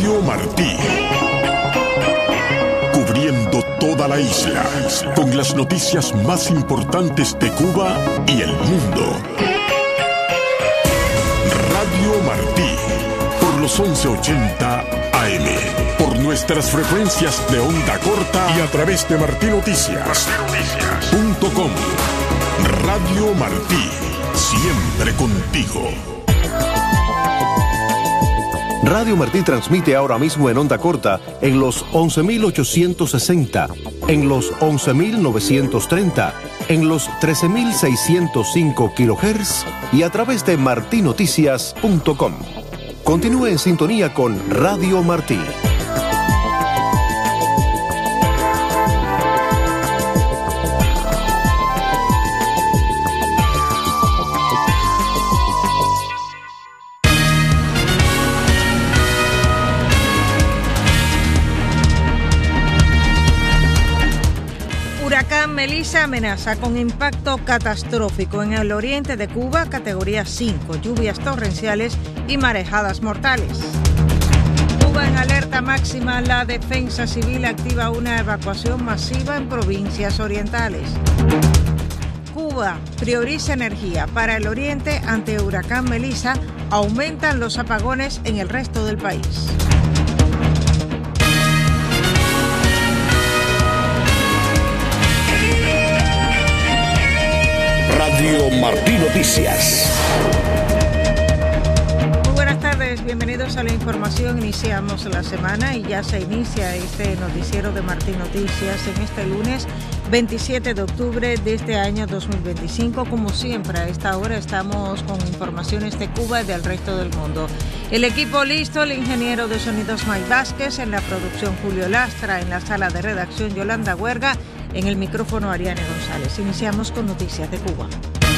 Radio Martí. Cubriendo toda la isla, con las noticias más importantes de Cuba y el mundo. Radio Martí, por los 1180 AM, por nuestras frecuencias de onda corta y a través de martinoticias.com. Radio Martí, siempre contigo. Radio Martí transmite ahora mismo en onda corta en los 11.860, en los 11.930, en los 13.605 kHz y a través de martinoticias.com. Continúe en sintonía con Radio Martí. Melissa amenaza con impacto catastrófico en el oriente de Cuba, categoría 5, lluvias torrenciales y marejadas mortales. Cuba en alerta máxima, la Defensa Civil activa una evacuación masiva en provincias orientales. Cuba prioriza energía para el oriente ante huracán Melissa, aumentan los apagones en el resto del país. Radio Martí Noticias. Muy buenas tardes, bienvenidos a la información. Iniciamos la semana y ya se inicia este noticiero de Martí Noticias en este lunes 27 de octubre de este año 2025. Como siempre, a esta hora estamos con informaciones de Cuba y del resto del mundo. El equipo listo, el ingeniero de sonidos Mike Vázquez, en la producción Julio Lastra, en la sala de redacción Yolanda Huerga, en el micrófono Ariane González. Iniciamos con noticias de Cuba.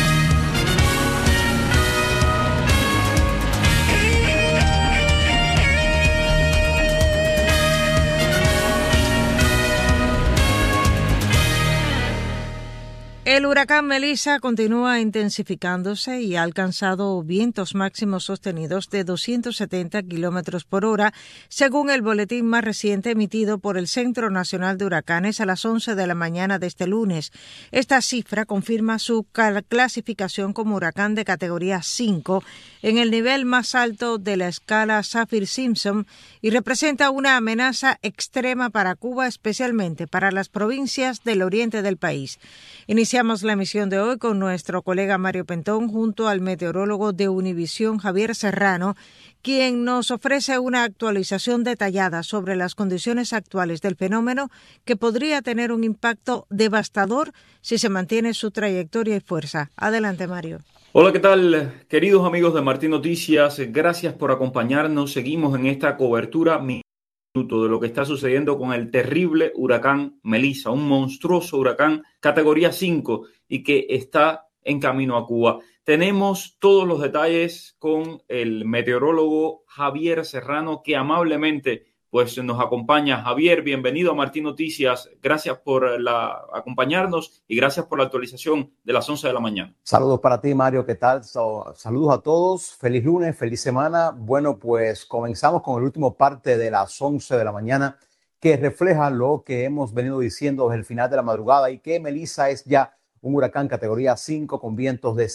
El huracán Melissa continúa intensificándose y ha alcanzado vientos máximos sostenidos de 270 kilómetros por hora, según el boletín más reciente emitido por el Centro Nacional de Huracanes a las 11 de la mañana de este lunes. Esta cifra confirma su clasificación como huracán de categoría 5 en el nivel más alto de la escala Saffir-Simpson y representa una amenaza extrema para Cuba, especialmente para las provincias del oriente del país. Iniciamos la emisión de hoy con nuestro colega Mario Pentón junto al meteorólogo de Univisión Javier Serrano, quien nos ofrece una actualización detallada sobre las condiciones actuales del fenómeno que podría tener un impacto devastador si se mantiene su trayectoria y fuerza. Adelante, Mario. Hola, ¿qué tal? Queridos amigos de Martí Noticias, gracias por acompañarnos. Seguimos en esta cobertura de lo que está sucediendo con el terrible huracán Melissa, un monstruoso huracán categoría 5 y que está en camino a Cuba. Tenemos todos los detalles con el meteorólogo Javier Serrano, que amablemente pues nos acompaña. Javier, bienvenido a Martí Noticias. Gracias por acompañarnos y gracias por la actualización de las 11 de la mañana. Saludos para ti, Mario. ¿Qué tal? Saludos a todos. Feliz lunes, feliz semana. Bueno, pues comenzamos con el último parte de las 11 de la mañana, que refleja lo que hemos venido diciendo desde el final de la madrugada y que Melissa es ya un huracán categoría 5 con vientos de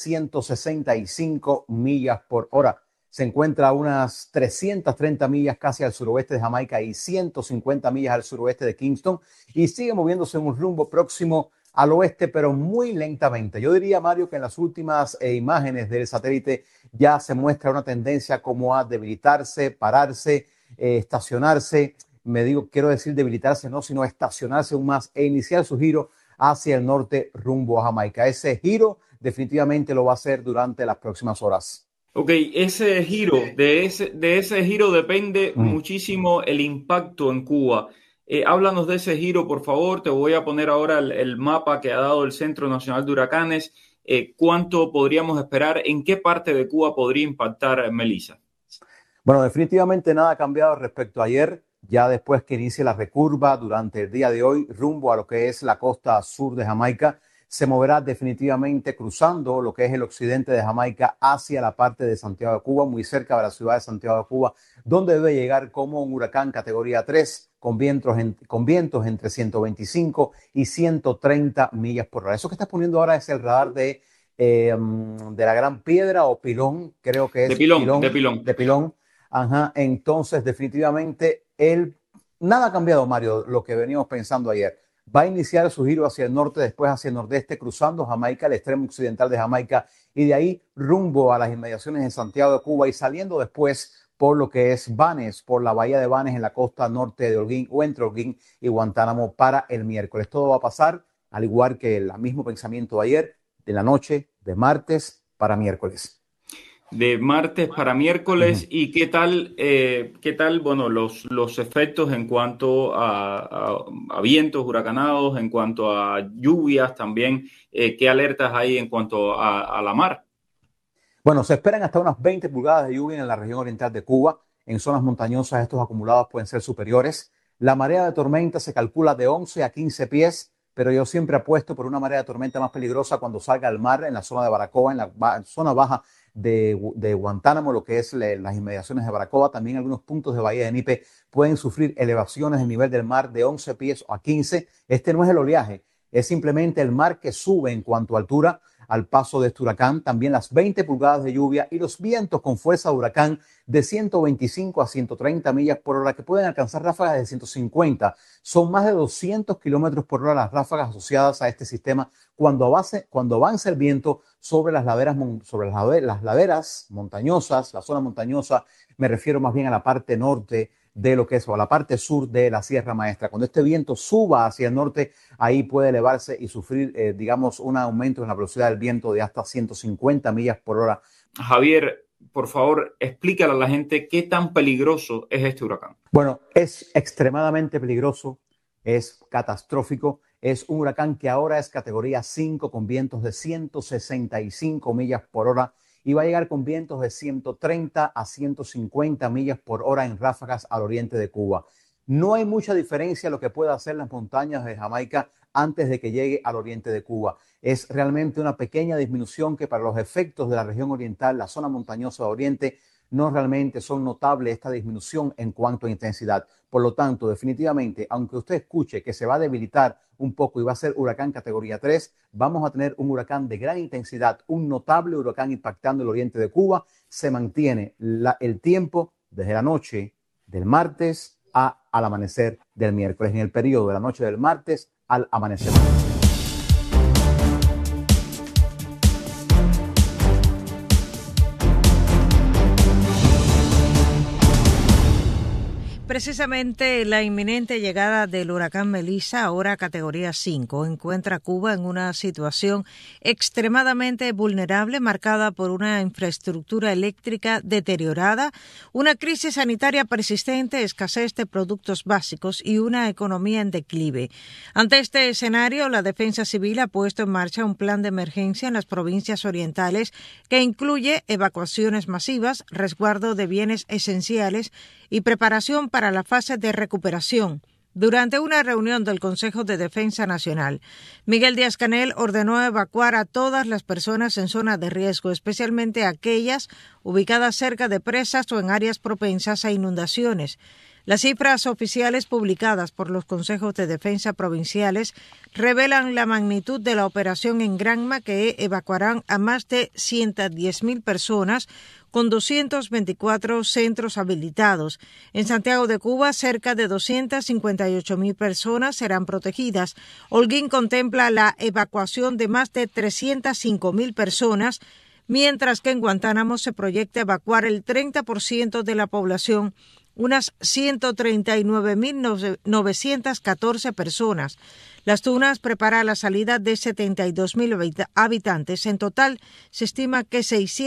165 millas por hora. Se encuentra a unas 330 millas casi al suroeste de Jamaica y 150 millas al suroeste de Kingston y sigue moviéndose en un rumbo próximo al oeste, pero muy lentamente. Yo diría, Mario, que en las últimas imágenes del satélite ya se muestra una tendencia como a debilitarse, pararse, estacionarse. Quiero decir debilitarse, no, sino estacionarse aún más e iniciar su giro hacia el norte rumbo a Jamaica. Ese giro definitivamente lo va a hacer durante las próximas horas. Ok, ese giro, de ese giro depende muchísimo el impacto en Cuba. Háblanos de ese giro, por favor. Te voy a poner ahora el mapa que ha dado el Centro Nacional de Huracanes. ¿Cuánto podríamos esperar? ¿En qué parte de Cuba podría impactar Melissa? Bueno, definitivamente nada ha cambiado respecto a ayer. Ya después que inicie la recurva durante el día de hoy rumbo a lo que es la costa sur de Jamaica, se moverá definitivamente cruzando lo que es el occidente de Jamaica hacia la parte de Santiago de Cuba, muy cerca de la ciudad de Santiago de Cuba, donde debe llegar como un huracán categoría 3 con vientos entre 125 y 130 millas por hora. Eso que estás poniendo ahora es el radar de la Gran Piedra o Pilón, creo que es de Pilón. Ajá. Entonces, definitivamente, nada ha cambiado, Mario, lo que veníamos pensando ayer. Va a iniciar su giro hacia el norte, después hacia el nordeste, cruzando Jamaica, el extremo occidental de Jamaica, y de ahí rumbo a las inmediaciones de Santiago de Cuba y saliendo después por lo que es Banes, por la bahía de Banes en la costa norte de Holguín o entre Holguín y Guantánamo para el miércoles. Todo va a pasar, al igual que el mismo pensamiento de ayer, de la noche de martes para miércoles. De martes para miércoles. ¿Y qué tal, bueno, los efectos en cuanto a vientos huracanados, en cuanto a lluvias también? ¿Qué alertas hay en cuanto a la mar? Bueno, se esperan hasta unas 20 pulgadas de lluvia en la región oriental de Cuba. En zonas montañosas estos acumulados pueden ser superiores. La marea de tormenta se calcula de 11 a 15 pies, pero yo siempre apuesto por una marea de tormenta más peligrosa cuando salga al mar en la zona de Baracoa, en la zona baja de Guantánamo, lo que es las inmediaciones de Baracoa. También algunos puntos de Bahía de Nipe pueden sufrir elevaciones del nivel del mar de 11 pies a 15. Este no es el oleaje, es simplemente el mar que sube en cuanto a altura al paso de este huracán. También las 20 pulgadas de lluvia y los vientos con fuerza de huracán de 125 a 130 millas por hora que pueden alcanzar ráfagas de 150. Son más de 200 kilómetros por hora las ráfagas asociadas a este sistema cuando avance el viento sobre las laderas montañosas, la zona montañosa. Me refiero más bien a la parte norte de lo que es, o a la parte sur de la Sierra Maestra. Cuando este viento suba hacia el norte, ahí puede elevarse y sufrir, un aumento en la velocidad del viento de hasta 150 millas por hora. Javier, por favor, explícale a la gente qué tan peligroso es este huracán. Bueno, es extremadamente peligroso, es catastrófico. Es un huracán que ahora es categoría 5 con vientos de 165 millas por hora. Y va a llegar con vientos de 130 a 150 millas por hora en ráfagas al oriente de Cuba. No hay mucha diferencia lo que pueda hacer las montañas de Jamaica antes de que llegue al oriente de Cuba. Es realmente una pequeña disminución que para los efectos de la región oriental, la zona montañosa de oriente, no realmente son notables esta disminución en cuanto a intensidad. Por lo tanto, definitivamente, aunque usted escuche que se va a debilitar un poco y va a ser huracán categoría 3, vamos a tener un huracán de gran intensidad, un notable huracán impactando el oriente de Cuba. Se mantiene el tiempo desde la noche del martes al amanecer del miércoles, en el periodo de la noche del martes al amanecer. Precisamente la inminente llegada del huracán Melissa, ahora categoría 5, encuentra a Cuba en una situación extremadamente vulnerable, marcada por una infraestructura eléctrica deteriorada, una crisis sanitaria persistente, escasez de productos básicos y una economía en declive. Ante este escenario, la Defensa Civil ha puesto en marcha un plan de emergencia en las provincias orientales que incluye evacuaciones masivas, resguardo de bienes esenciales y preparación para la fase de recuperación. Durante una reunión del Consejo de Defensa Nacional, Miguel Díaz-Canel ordenó evacuar a todas las personas en zona de riesgo, especialmente aquellas ubicadas cerca de presas o en áreas propensas a inundaciones. Las cifras oficiales publicadas por los consejos de defensa provinciales revelan la magnitud de la operación en Granma, que evacuarán a más de 110,000 personas con 224 centros habilitados. En Santiago de Cuba, cerca de 258,000 personas serán protegidas. Holguín contempla la evacuación de más de 305,000 personas, mientras que en Guantánamo se proyecta evacuar el 30% de la población, unas 139,914 personas. Las Tunas prepara la salida de 72,000 habitantes. En total, se estima que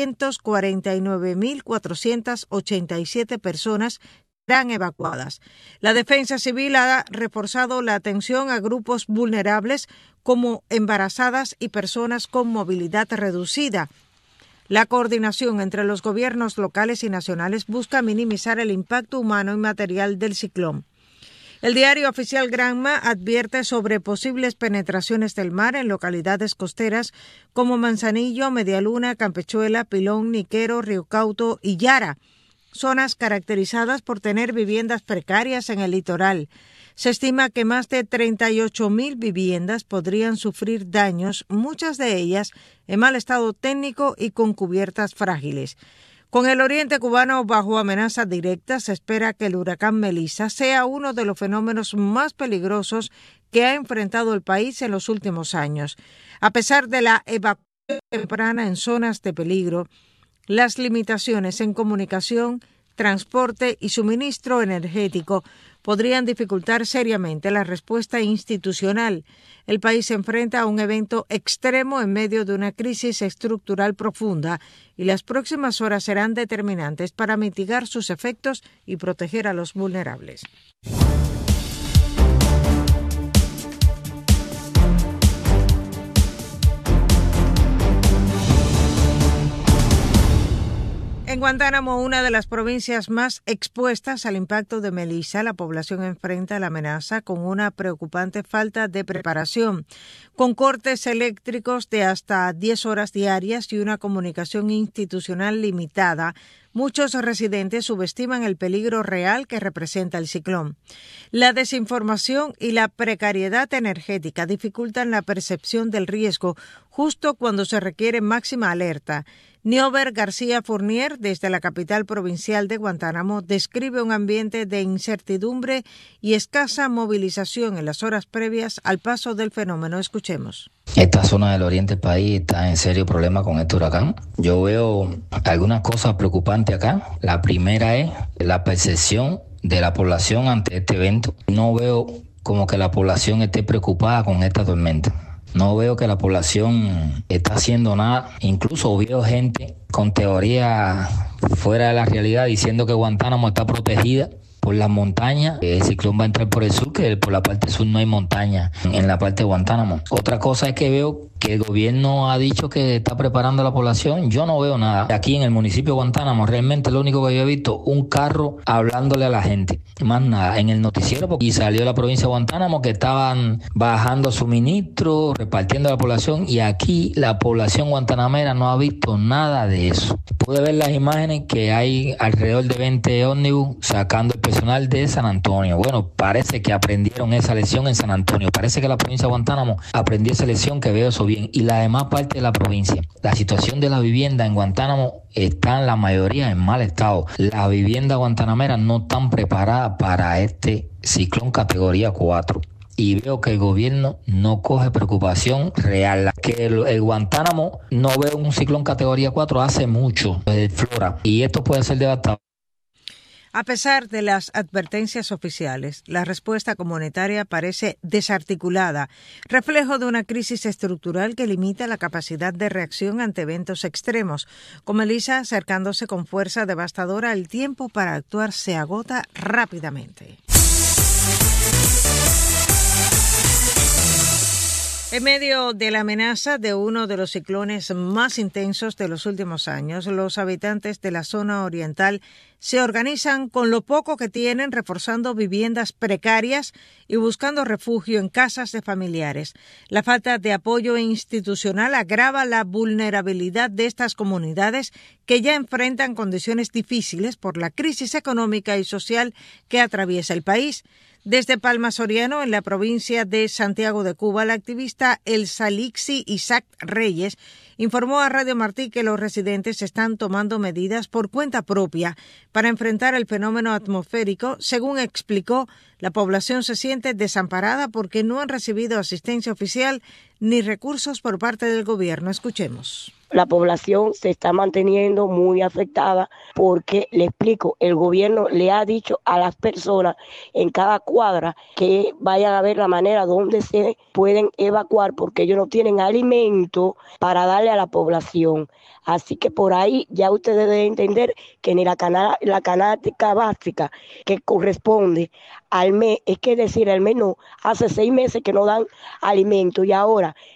649,487 personas serán evacuadas. La Defensa Civil ha reforzado la atención a grupos vulnerables como embarazadas y personas con movilidad reducida. La coordinación entre los gobiernos locales y nacionales busca minimizar el impacto humano y material del ciclón. El diario oficial Granma advierte sobre posibles penetraciones del mar en localidades costeras como Manzanillo, Medialuna, Campechuela, Pilón, Niquero, Río Cauto y Yara, zonas caracterizadas por tener viviendas precarias en el litoral. Se estima que más de 38,000 viviendas podrían sufrir daños, muchas de ellas en mal estado técnico y con cubiertas frágiles. Con el oriente cubano bajo amenaza directa, se espera que el huracán Melissa sea uno de los fenómenos más peligrosos que ha enfrentado el país en los últimos años. A pesar de la evacuación temprana en zonas de peligro, las limitaciones en comunicación, transporte y suministro energético podrían dificultar seriamente la respuesta institucional. El país se enfrenta a un evento extremo en medio de una crisis estructural profunda y las próximas horas serán determinantes para mitigar sus efectos y proteger a los vulnerables. En Guantánamo, una de las provincias más expuestas al impacto de Melissa, la población enfrenta la amenaza con una preocupante falta de preparación, con cortes eléctricos de hasta 10 horas diarias y una comunicación institucional limitada. Muchos residentes subestiman el peligro real que representa el ciclón. La desinformación y la precariedad energética dificultan la percepción del riesgo justo cuando se requiere máxima alerta. Niober García Fournier, desde la capital provincial de Guantánamo, describe un ambiente de incertidumbre y escasa movilización en las horas previas al paso del fenómeno. Escuchemos. Esta zona del oriente del país está en serio problema con este huracán. Yo veo algunas cosas preocupantes acá. La primera es la percepción de la población ante este evento. No veo como que la población esté preocupada con esta tormenta. No veo que la población está haciendo nada. Incluso veo gente con teoría fuera de la realidad diciendo que Guantánamo está protegida por las montañas. El ciclón va a entrar por el sur, que por la parte sur no hay montaña en la parte de Guantánamo. Otra cosa es que veo que el gobierno ha dicho que está preparando a la población. Yo no veo nada. Aquí en el municipio de Guantánamo, realmente lo único que yo he visto, un carro hablándole a la gente. Más nada. En el noticiero, y salió la provincia de Guantánamo que estaban bajando suministros, repartiendo a la población, y aquí la población guantanamera no ha visto nada de eso. Pude ver las imágenes que hay alrededor de 20 ómnibus sacando el personal de San Antonio. Bueno, parece que aprendieron esa lección en San Antonio. Parece que la provincia de Guantánamo aprendió esa lección, que veo eso bien. Y la demás parte de la provincia. La situación de la vivienda en Guantánamo está en la mayoría en mal estado. Las viviendas guantanameras no están preparadas para este ciclón categoría 4. Y veo que el gobierno no coge preocupación real. Que el Guantánamo no ve un ciclón categoría 4 hace mucho, desde Flora. Y esto puede ser devastador. A pesar de las advertencias oficiales, la respuesta comunitaria parece desarticulada, reflejo de una crisis estructural que limita la capacidad de reacción ante eventos extremos. Con Melissa acercándose con fuerza devastadora, el tiempo para actuar se agota rápidamente. En medio de la amenaza de uno de los ciclones más intensos de los últimos años, los habitantes de la zona oriental se organizan con lo poco que tienen, reforzando viviendas precarias y buscando refugio en casas de familiares. La falta de apoyo institucional agrava la vulnerabilidad de estas comunidades que ya enfrentan condiciones difíciles por la crisis económica y social que atraviesa el país. Desde Palma Soriano, en la provincia de Santiago de Cuba, la activista El Salixi Isaac Reyes informó a Radio Martí que los residentes están tomando medidas por cuenta propia para enfrentar el fenómeno atmosférico. Según explicó, la población se siente desamparada porque no han recibido asistencia oficial ni recursos por parte del gobierno. Escuchemos. La población se está manteniendo muy afectada porque, le explico, el gobierno le ha dicho a las personas en cada cuadra que vayan a ver la manera donde se pueden evacuar porque ellos no tienen alimento para darle a la población. Así que por ahí ya ustedes deben entender que ni la canasta básica que corresponde al mes, es que decir, al mes no, hace 6 meses que no dan alimento y ahora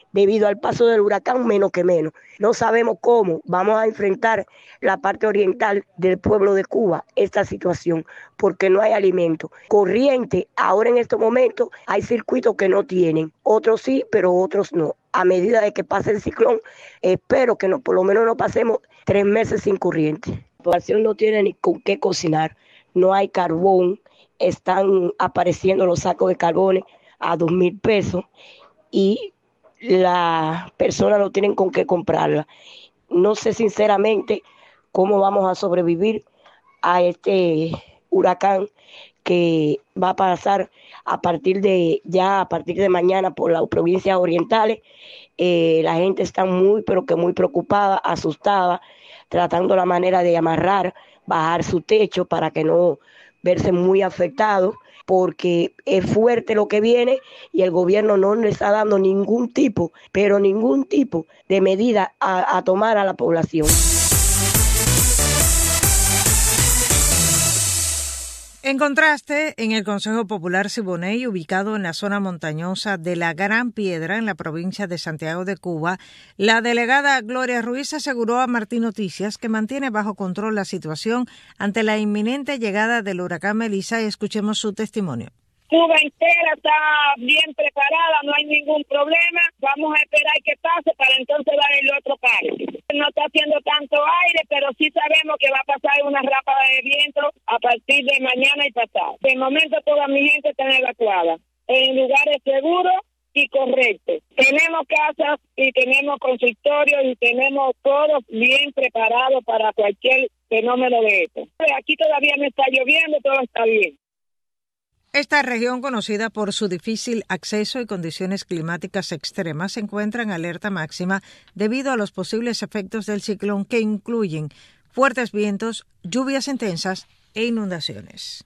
debido al paso del huracán, menos que menos. No sabemos cómo vamos a enfrentar la parte oriental del pueblo de Cuba esta situación, porque no hay alimento. Corriente, ahora en estos momentos, hay circuitos que no tienen, otros sí, pero otros no. A medida de que pase el ciclón, espero que por lo menos no pasemos 3 meses sin corriente. La población no tiene ni con qué cocinar, no hay carbón, están apareciendo los sacos de carbones a 2,000 pesos y las personas no tienen con qué comprarla. No sé sinceramente cómo vamos a sobrevivir a este huracán que va a pasar a partir de mañana por las provincias orientales. La gente está muy, pero que muy preocupada, asustada, tratando la manera de amarrar, bajar su techo para que no verse muy afectados, porque es fuerte lo que viene y el gobierno no le está dando ningún tipo de medida a tomar a la población. En contraste, en el Consejo Popular Siboney, ubicado en la zona montañosa de la Gran Piedra, en la provincia de Santiago de Cuba, la delegada Gloria Ruiz aseguró a Martín Noticias que mantiene bajo control la situación ante la inminente llegada del huracán Melissa. Escuchemos su testimonio. Cuba entera está bien preparada, no hay ningún problema. Vamos a esperar que pase para entonces dar el otro parte. No está haciendo tanto aire, pero sí sabemos que va a pasar una ráfaga de viento a partir de mañana y pasado. De momento toda mi gente está evacuada en lugares seguros y correctos. Tenemos casas y tenemos consultorios y tenemos todos bien preparados para cualquier fenómeno de esto. Aquí todavía no está lloviendo, todo está bien. Esta región, conocida por su difícil acceso y condiciones climáticas extremas, se encuentra en alerta máxima debido a los posibles efectos del ciclón que incluyen fuertes vientos, lluvias intensas e inundaciones.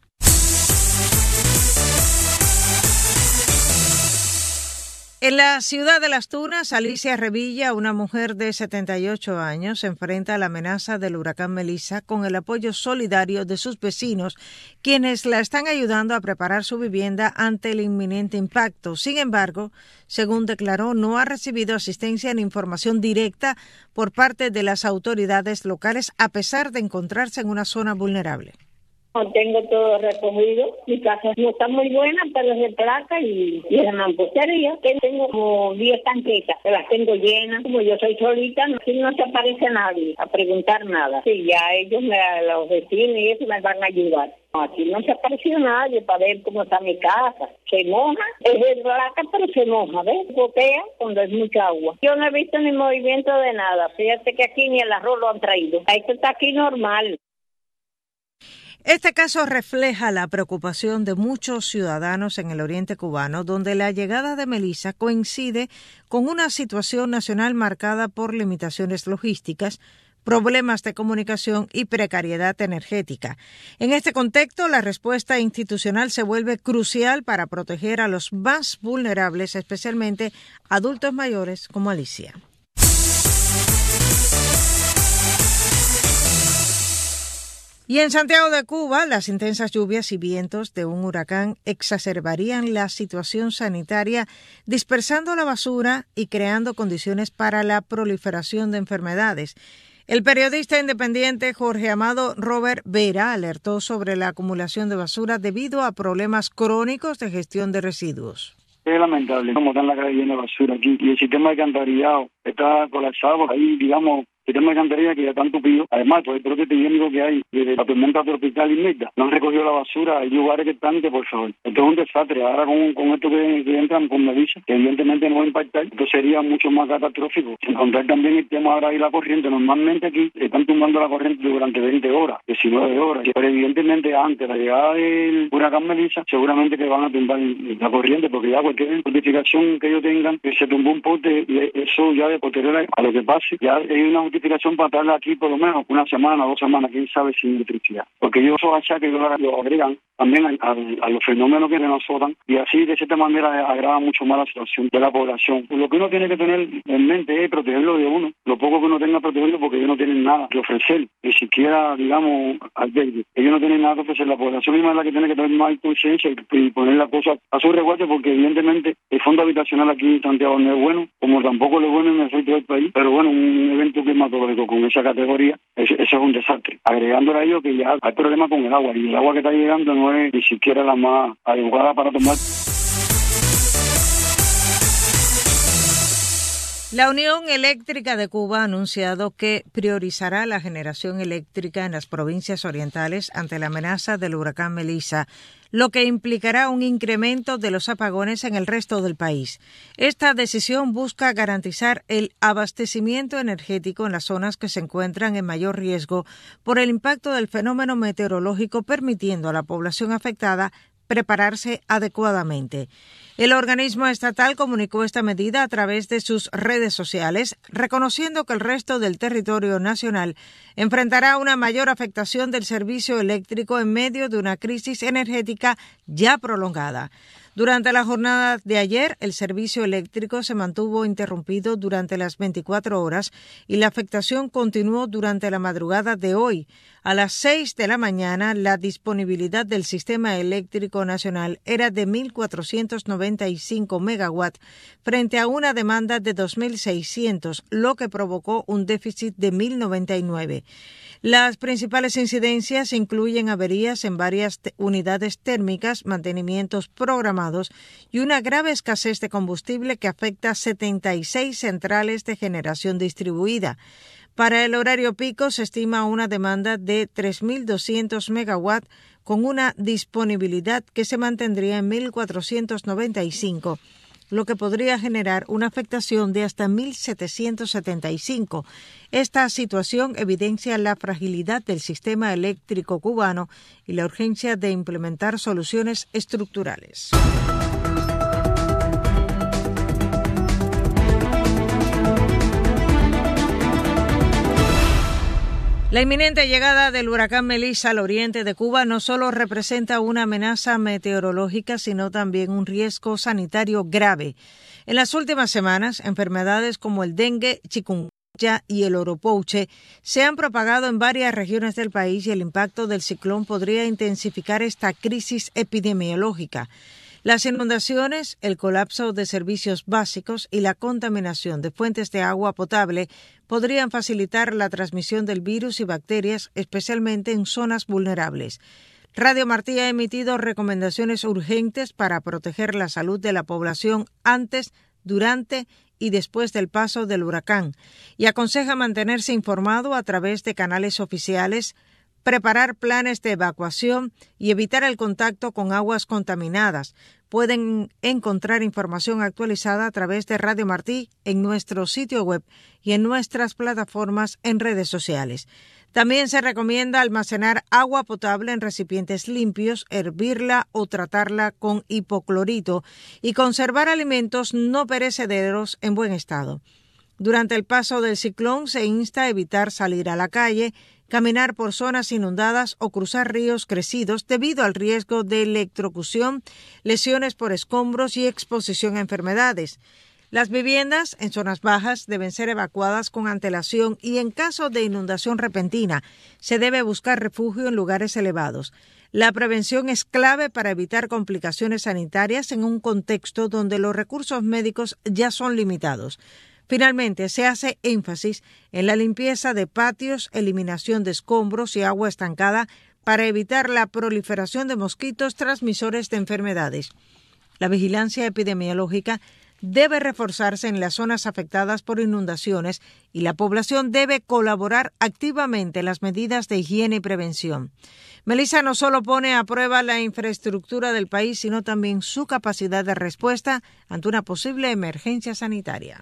En la ciudad de Las Tunas, Alicia Revilla, una mujer de 78 años, se enfrenta a la amenaza del huracán Melissa con el apoyo solidario de sus vecinos, quienes la están ayudando a preparar su vivienda ante el inminente impacto. Sin embargo, según declaró, no ha recibido asistencia ni información directa por parte de las autoridades locales, a pesar de encontrarse en una zona vulnerable. Tengo todo recogido. Mi casa no está muy buena, pero es de placa y de mampostería. Tengo como 10 tanquetas, las tengo llenas. Como yo soy solita, aquí no se aparece nadie a preguntar nada. Sí, ya ellos, los vecinos y eso, me van a ayudar. Aquí no se apareció nadie para ver cómo está mi casa. Se moja, es de placa, pero se moja, ¿ves? Gotea cuando es mucha agua. Yo no he visto ni movimiento de nada. Fíjate que aquí ni el arroz lo han traído. Esto está aquí normal. Este caso refleja la preocupación de muchos ciudadanos en el oriente cubano, donde la llegada de Melissa coincide con una situación nacional marcada por limitaciones logísticas, problemas de comunicación y precariedad energética. En este contexto, la respuesta institucional se vuelve crucial para proteger a los más vulnerables, especialmente adultos mayores como Alicia. Y en Santiago de Cuba, las intensas lluvias y vientos de un huracán exacerbarían la situación sanitaria, dispersando la basura y creando condiciones para la proliferación de enfermedades. El periodista independiente Jorge Amado Robert Vera alertó sobre la acumulación de basura debido a problemas crónicos de gestión de residuos. Es lamentable cómo está en la calle llena de basura aquí y el sistema de alcantarillado está colapsado. Ahí, digamos, el sistema de alcantarilla que ya está entupido. Además, por el brote epidémico que hay de la tormenta tropical Imelda, no han recogido la basura. Hay lugares que están que, por favor, esto es un desastre. Ahora con esto que entran con Melissa, que evidentemente no va a impactar, esto sería mucho más catastrófico. Sin contar también el tema ahora y la corriente. Normalmente aquí están tumbando la corriente durante 20 horas, 19 horas. Pero evidentemente antes de la llegada del huracán Melissa, seguramente que van a tumbar la corriente, porque ya cualquier notificación que ellos tengan, que se tumbó un poste, y eso ya de posterior a lo que pase, ya hay una justificación para estar aquí por lo menos una semana, 2 semanas, quién sabe, sin electricidad. Porque ellos esos achaques lo agregan también a los fenómenos que nos azotan y así de cierta manera agrava mucho más la situación de la población. Lo que uno tiene que tener en mente es protegerlo de uno, lo poco que uno tenga protegerlo, porque ellos no tienen nada que ofrecer, ni siquiera, digamos, albergue. Ellos no tienen nada que ofrecer. La población misma es la que tiene que tener más conciencia y poner la cosa a su resguardo, porque evidentemente el fondo habitacional aquí en Santiago no es bueno, como tampoco lo es bueno en el resto del país, pero bueno, un evento climatológico con esa categoría, eso es un desastre. Agregándole a ello que ya hay problemas con el agua, y el agua que está llegando no es ni siquiera la más adecuada para tomar. La Unión Eléctrica de Cuba ha anunciado que priorizará la generación eléctrica en las provincias orientales ante la amenaza del huracán Melissa, lo que implicará un incremento de los apagones en el resto del país. Esta decisión busca garantizar el abastecimiento energético en las zonas que se encuentran en mayor riesgo por el impacto del fenómeno meteorológico, permitiendo a la población afectada prepararse adecuadamente. El organismo estatal comunicó esta medida a través de sus redes sociales, reconociendo que el resto del territorio nacional enfrentará una mayor afectación del servicio eléctrico en medio de una crisis energética ya prolongada. Durante la jornada de ayer, el servicio eléctrico se mantuvo interrumpido durante las 24 horas y la afectación continuó durante la madrugada de hoy. A las 6 de la mañana, la disponibilidad del sistema eléctrico nacional era de 1.495 megawatts frente a una demanda de 2.600, lo que provocó un déficit de 1.099. Las principales incidencias incluyen averías en varias unidades térmicas, mantenimientos programados y una grave escasez de combustible que afecta a 76 centrales de generación distribuida. Para el horario pico se estima una demanda de 3.200 megawatts con una disponibilidad que se mantendría en 1.495, lo que podría generar una afectación de hasta 1.775. Esta situación evidencia la fragilidad del sistema eléctrico cubano y la urgencia de implementar soluciones estructurales. La inminente llegada del huracán Melissa al oriente de Cuba no solo representa una amenaza meteorológica, sino también un riesgo sanitario grave. En las últimas semanas, enfermedades como el dengue, chikungunya y el oropouche se han propagado en varias regiones del país y el impacto del ciclón podría intensificar esta crisis epidemiológica. Las inundaciones, el colapso de servicios básicos y la contaminación de fuentes de agua potable podrían facilitar la transmisión del virus y bacterias, especialmente en zonas vulnerables. Radio Martí ha emitido recomendaciones urgentes para proteger la salud de la población antes, durante y después del paso del huracán y aconseja mantenerse informado a través de canales oficiales, preparar planes de evacuación y evitar el contacto con aguas contaminadas. Pueden encontrar información actualizada a través de Radio Martí en nuestro sitio web y en nuestras plataformas en redes sociales. También se recomienda almacenar agua potable en recipientes limpios, hervirla o tratarla con hipoclorito y conservar alimentos no perecederos en buen estado. Durante el paso del ciclón se insta a evitar salir a la calle, caminar por zonas inundadas o cruzar ríos crecidos debido al riesgo de electrocución, lesiones por escombros y exposición a enfermedades. Las viviendas en zonas bajas deben ser evacuadas con antelación y en caso de inundación repentina se debe buscar refugio en lugares elevados. La prevención es clave para evitar complicaciones sanitarias en un contexto donde los recursos médicos ya son limitados. Finalmente, se hace énfasis en la limpieza de patios, eliminación de escombros y agua estancada para evitar la proliferación de mosquitos transmisores de enfermedades. La vigilancia epidemiológica debe reforzarse en las zonas afectadas por inundaciones y la población debe colaborar activamente en las medidas de higiene y prevención. Melissa no solo pone a prueba la infraestructura del país, sino también su capacidad de respuesta ante una posible emergencia sanitaria.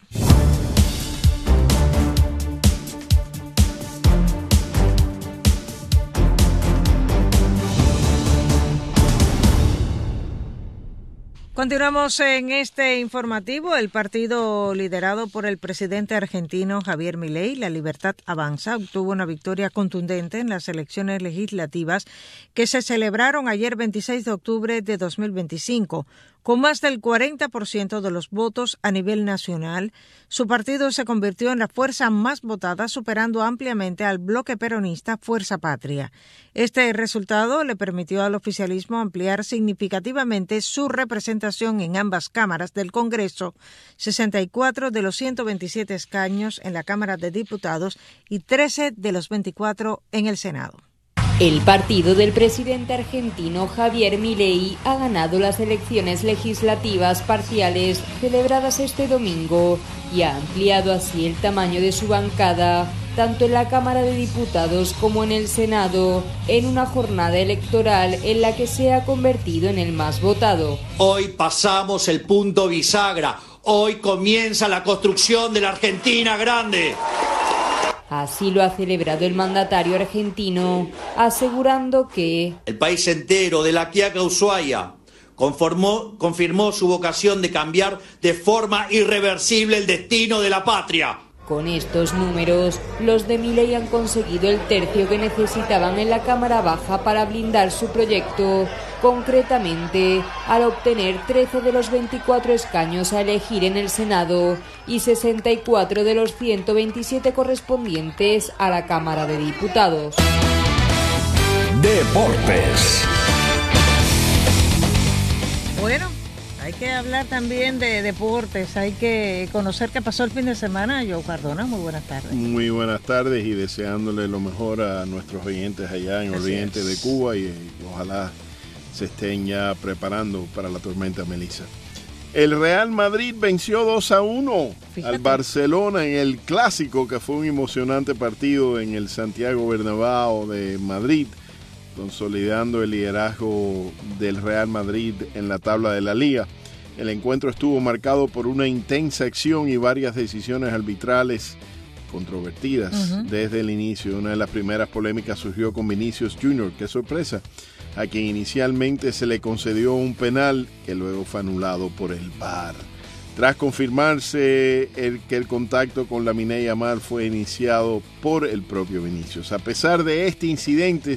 Continuamos en este informativo. El partido liderado por el presidente argentino Javier Milei, La Libertad Avanza, obtuvo una victoria contundente en las elecciones legislativas que se celebraron ayer 26 de octubre de 2025. Con más del 40% de los votos a nivel nacional, su partido se convirtió en la fuerza más votada, superando ampliamente al bloque peronista Fuerza Patria. Este resultado le permitió al oficialismo ampliar significativamente su representación en ambas cámaras del Congreso, 64 de los 127 escaños en la Cámara de Diputados y 13 de los 24 en el Senado. El partido del presidente argentino Javier Milei ha ganado las elecciones legislativas parciales celebradas este domingo y ha ampliado así el tamaño de su bancada, tanto en la Cámara de Diputados como en el Senado, en una jornada electoral en la que se ha convertido en el más votado. Hoy pasamos el punto bisagra, hoy comienza la construcción de la Argentina grande. Así lo ha celebrado el mandatario argentino, asegurando que el país entero, de la Quiaca a Ushuaia, confirmó su vocación de cambiar de forma irreversible el destino de la patria. Con estos números, los de Milei han conseguido el tercio que necesitaban en la Cámara Baja para blindar su proyecto, concretamente al obtener 13 de los 24 escaños a elegir en el Senado y 64 de los 127 correspondientes a la Cámara de Diputados. Deportes. Bueno, hay que hablar también de deportes, hay que conocer qué pasó el fin de semana. Joe Cardona, muy buenas tardes. Muy buenas tardes y deseándole lo mejor a nuestros oyentes allá en el oriente de Cuba y ojalá se estén ya preparando para la tormenta Melissa. El Real Madrid venció 2-1 al Barcelona en el clásico, que fue un emocionante partido en el Santiago Bernabéu de Madrid, consolidando el liderazgo del Real Madrid en la tabla de la Liga. El encuentro estuvo marcado por una intensa acción y varias decisiones arbitrales controvertidas desde el inicio. Una de las primeras polémicas surgió con Vinicius Jr., qué sorpresa, a quien inicialmente se le concedió un penal que luego fue anulado por el VAR. Tras confirmarse que el contacto con Lamine Yamal fue iniciado por el propio Vinicius. A pesar de este incidente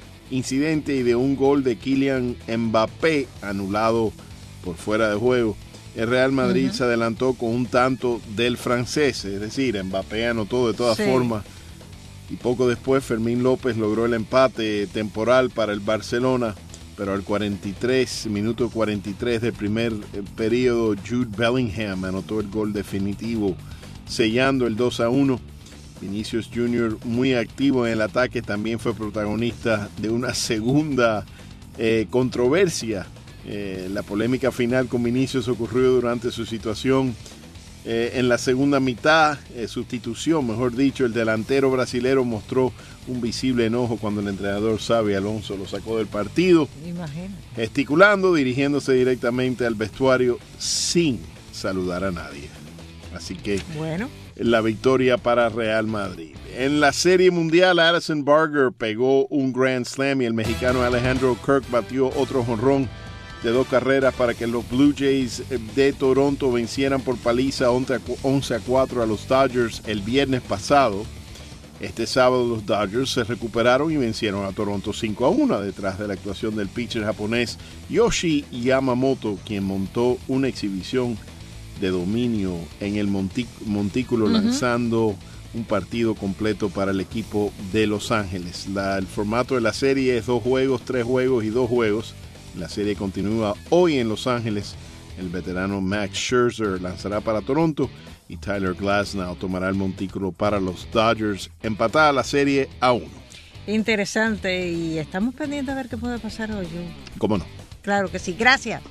y de un gol de Kylian Mbappé anulado por fuera de juego, el Real Madrid se adelantó con un tanto del francés, es decir, Mbappé anotó de todas formas, y poco después Fermín López logró el empate temporal para el Barcelona, pero al minuto 43 del primer periodo, Jude Bellingham anotó el gol definitivo, sellando el 2-1. Vinicius Jr., muy activo en el ataque, también fue protagonista de una segunda controversia. La polémica final con Vinicius ocurrió durante su situación en la segunda mitad, sustitución, mejor dicho. El delantero brasilero mostró un visible enojo cuando el entrenador Xabi Alonso lo sacó del partido, gesticulando, dirigiéndose directamente al vestuario sin saludar a nadie. Así que la victoria para Real Madrid. En la Serie Mundial, Addison Barger pegó un Grand Slam y el mexicano Alejandro Kirk batió otro jonrón de 2 carreras para que los Blue Jays de Toronto vencieran por paliza 11-4 a los Dodgers el viernes pasado. Este sábado los Dodgers se recuperaron y vencieron a Toronto 5-1 detrás de la actuación del pitcher japonés Yoshi Yamamoto, quien montó una exhibición de dominio en el montículo, lanzando un partido completo para el equipo de Los Ángeles. El formato de la serie es 2 juegos, 3 juegos y 2 juegos. La serie continúa hoy en Los Ángeles. El veterano Max Scherzer lanzará para Toronto y Tyler Glasnow tomará el montículo para los Dodgers. Empatada la serie a 1. Interesante, y estamos pendientes a ver qué puede pasar hoy. ¿Cómo no? Claro que sí, gracias.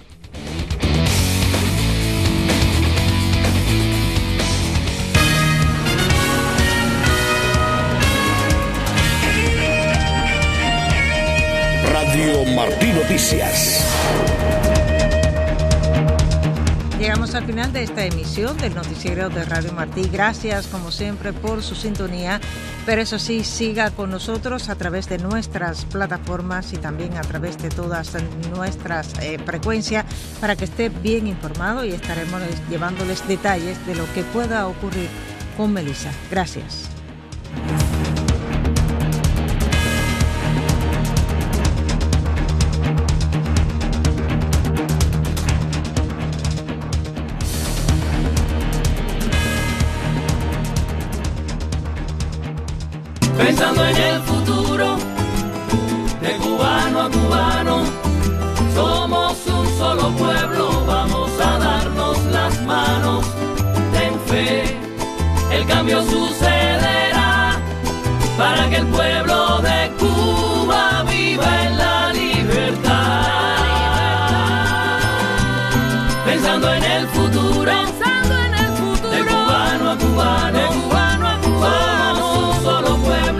Radio Martí Noticias. Llegamos al final de esta emisión del noticiero de Radio Martí. Gracias, como siempre, por su sintonía Pero eso sí, siga con nosotros a través de nuestras plataformas y también a través de todas nuestras frecuencias para que esté bien informado, y estaremos llevándoles detalles de lo que pueda ocurrir con Melissa. Gracias. Pensando en el futuro, de cubano a cubano, somos un solo pueblo, vamos a darnos las manos. Ten fe, el cambio sucederá para que el pueblo